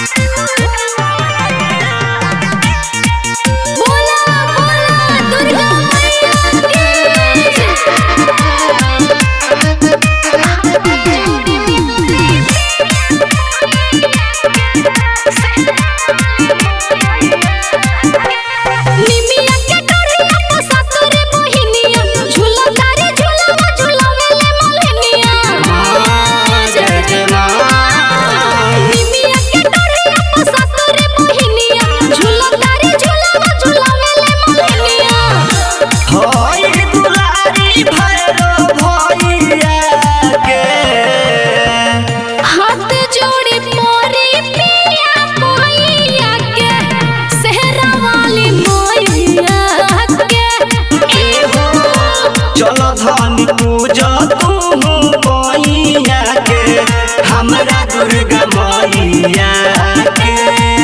धनी पूजा तुहू मैया के हमरा दुर्गा मैया के।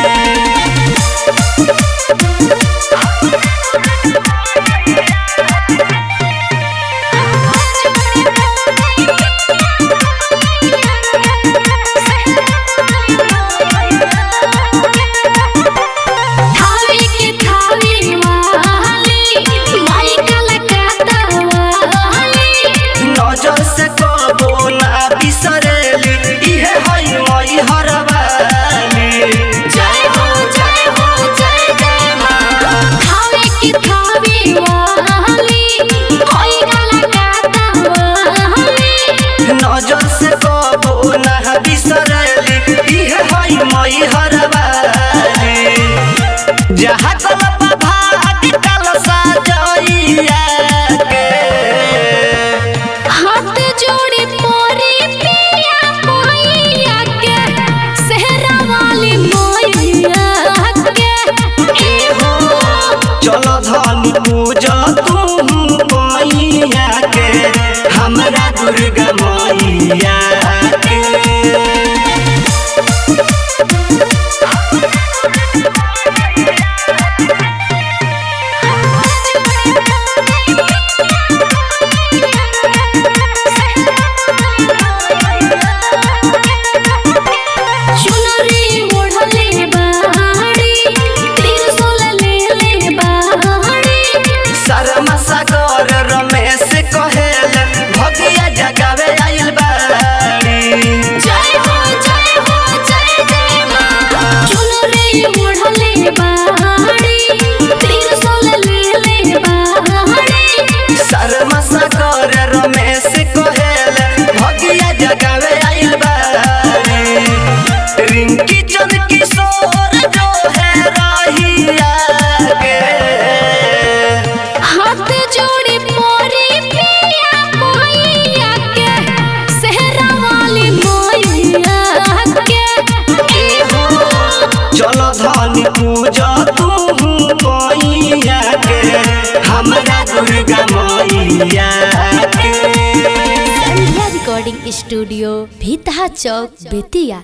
जहाँ कलपा भाग कलसा जइया के हाथ जोड़ी मोरी पिया मैया के सेहरा वाली मैया के। चलो धनी पूजा तुहू मैया के हमरा दुर्गा मैया के। धनी पूजा तुहू मैया के हमरा दुर्गा मैया के। Recording studio Bhitaha Chowk Bettiah.